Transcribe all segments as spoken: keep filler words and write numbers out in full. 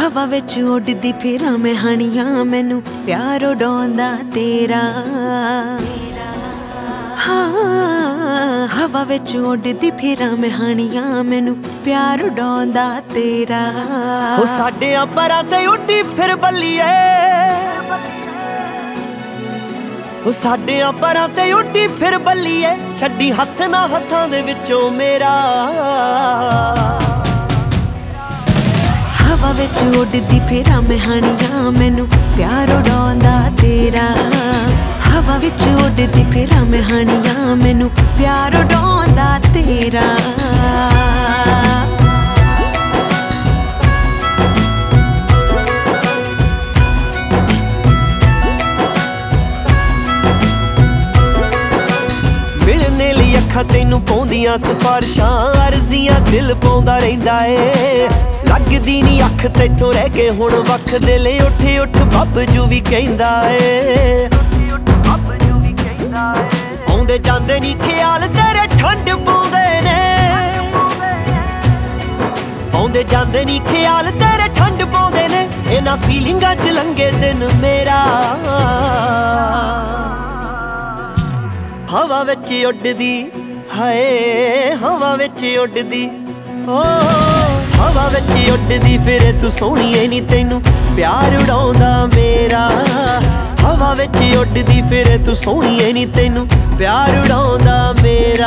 ਹਵਾ ਵਿੱਚ ਉੱਡਦੀ ਫਿਰਾਂ ਮੈਂ ਹਾਣੀਆਂ, ਮੈਨੂੰ ਪਿਆਰ ਉਡਾਉਂਦਾ ਤੇਰਾ। ਹਾਂ ਹਵਾ ਵਿੱਚ ਉੱਡਦੀ ਫਿਰਾਂ ਮੈਂ ਹਾਣੀਆਂ, ਮੈਨੂੰ ਪਿਆਰ ਉਡਾਉਂਦਾ ਤੇਰਾ। ਉਹ ਸਾਡੇ ਅੰਬਰਾਂ ਤੇ ਉੱਡੀ ਫਿਰ ਬੱਲੀਏ, ਉਹ ਸਾਡੇ ਅੰਬਰਾਂ ਤੇ ਉੱਡੀ ਫਿਰ ਬੱਲੀਏ, ਛੱਡੀ ਹੱਥ ਨਾ ਹੱਥਾਂ ਦੇ ਵਿੱਚੋਂ ਮੇਰਾ। ਹਵਾ ਵਿੱਚ ਉੱਡਦੀ ਫਿਰਾਂ ਮੈਂ ਹਾਣੀਆਂ, ਮੈਨੂੰ ਪਿਆਰ ਉਡਾਉਂਦਾ ਤੇਰਾ। ਹਵਾ ਵਿੱਚ ਉੱਡਦੀ ਫਿਰਾਂ ਮੈਂ ਹਾਣੀਆਂ, ਮੈਨੂੰ ਪਿਆਰ ਉਡਾਉਂਦਾ ਤੇਰਾ। ਮਿਲਣੇ ਲਈ ਅੱਖਾਂ ਤੈਨੂੰ ਪਾਉਂਦੀਆਂ ਸਿਫਾਰਿਸ਼ਾਂ, ਅਰਜ਼ੀਆਂ ਦਿਲ ਪਾਉਂਦਾ ਰਹਿੰਦਾ ਏ। ਲੱਗਦੀ ਨੀ ਅੱਖ ਤੈਥੋਂ ਰਹਿ ਕੇ ਹੁਣ ਵੱਖ, ਦਿਲ ਉੱਠ ਉੱਠ ਬੱਬਜੂ ਵੀ ਕਹਿੰਦਾ ਏ। ਆਉਂਦੇ ਜਾਂਦੇ ਨੀ ਖਿਆਲ ਤੇਰੇ ਠੰਡ ਪਾਉਂਦੇ ਨੇ, ਆਉਂਦੇ ਜਾਂਦੇ ਨੀ ਖਿਆਲ ਤੇਰੇ ਠੰਡ ਪਾਉਂਦੇ ਨੇ। ਇਹਨਾਂ ਫੀਲਿੰਗਾਂ ਚ ਲੰਘੇ ਦਿਨ ਮੇਰਾ। ਹਵਾ ਵਿੱਚ ਉੱਡਦੀ ਹਾਏ, ਹਵਾ ਵਿੱਚ ਉੱਡਦੀ ਓ, ਹਵਾ ਵਿੱਚ ਉੱਡਦੀ ਫਿਰੇ ਤੂੰ ਸੋਹਣੀਏ ਨੀ, ਤੈਨੂੰ ਪਿਆਰ ਉਡਾਉਂਦਾ ਮੇਰਾ। ਹਵਾ ਵਿੱਚ ਉੱਡਦੀ ਫਿਰੇ ਤੂੰ ਸੋਹਣੀਏ ਨੀ, ਤੈਨੂੰ ਪਿਆਰ ਉਡਾਉਂਦਾ ਮੇਰਾ।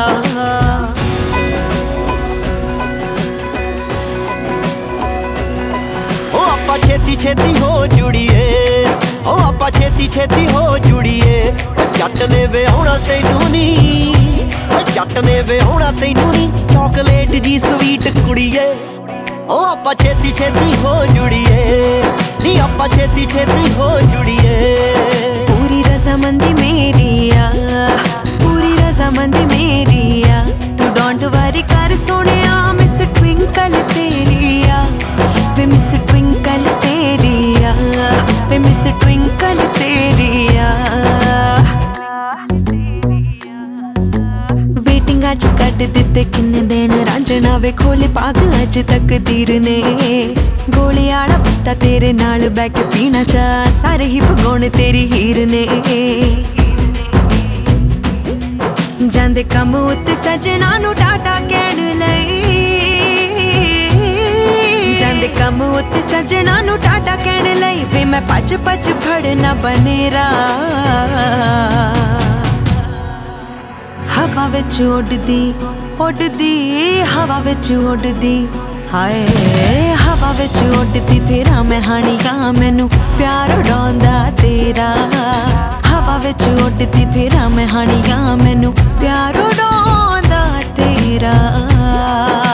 ਓ ਆਪਾਂ ਛੇਤੀ ਛੇਤੀ ਹੋ ਜੁੜੀਏ, ਓ ਆਪਾਂ ਛੇਤੀ ਛੇਤੀ ਹੋ ਜੁੜੀਏ। ਜੱਟ ਨੇ ਵਿਆਹੁਣਾ ਤੈਨੂੰ ਨੀ, ਜੱਟ ਨੇ ਵਿਆਹੁਣਾ ਤੈਨੂੰ ਨੀ, ਚਾਕਲੇਟ ਜੀ ਸਵੀਟ ਕੁੜੀਏ। ਓ ਆਪਾਂ ਛੇਤੀ ਛੇਤੀ ਹੋ ਜੁੜੀਏ ਨੀ, ਆਪਾਂ ਛੇਤੀ ਛੇਤੀ ਹੋ ਜੁੜੀਏ। ਪੂਰੀ ਰਜ਼ਾਮੰਦੀ ਮੇਰੀ ਆ, ਪੂਰੀ ਰਜ਼ਾਮੰਦੀ ਮੇਰੀ ਆ, ਤੂੰ ਡੋਂਟ ਵਰੀ ਕਰ ਸੋਹਣਿਆ। ਮਿਸ ਟਵਿੰਕਲ ਤੇਰੀ ਆ ਵੇ, ਮਿਸ ਟਵਿੰਕਲ ਤੇਰੀ ਆ ਵੇ, ਮਿਸ ਟਵਿੰਕਲ ਤੇਰੀ ਆ। ਵੇਟਿੰਗਾਂ ਚ ਕੱਢ ਦਿੱਤੇ ਕਿੰਨੇ ਦਿਨ ਰਾਂਝਣਾ ਵੇ, ਖੋਲੇ ਪਾਗ ਅੱਜ ਤਕਦੀਰ ਨੇ। ਗੋਲੀ ਆਲਾ ਪੱਤਾ ਤੇਰੇ ਨਾਲ ਬਹਿ ਕੇ ਪੀਣਾ ਚਾਹ, ਸਾਰੇ ਹੀ ਭਗਾਉਣ ਤੇਰੀ ਹੀਰ ਨੇ। ਜਾਂਦੇ ਕੰਮ ਉੱਤੇ ਸਜਣਾ ਨੂੰ ਟਾਟਾ ਕਹਿਣ ਲਈ, ਜਾਂਦੇ ਕੰਮ ਉੱਤੇ ਸਜਣਾ ਨੂੰ ਟਾਟਾ ਕਹਿਣ ਲਈ ਵੇ, ਮੈਂ ਭੱਜ ਭੱਜ ਫੜਨਾ ਬਨੇਰਾ। ਹਵਾ ਵਿੱਚ ਉੱਡਦੀ ਉੱਡਦੀ, ਹਵਾ ਵਿੱਚ ਉੱਡਦੀ ਹਾਏ, ਹਵਾ ਵਿੱਚ ਉੱਡਦੀ ਫਿਰਾਂ ਮੈਂ ਹਾਣੀਆਂ, ਮੈਨੂੰ ਪਿਆਰ ਉਡਾਉਂਦਾ ਤੇਰਾ। ਹਵਾ ਵਿੱਚ ਉੱਡਦੀ ਫਿਰਾਂ ਮੈਂ ਹਾਣੀਆਂ, ਮੈਨੂੰ ਪਿਆਰ ਉਡਾਉਂਦਾ ਤੇਰਾ।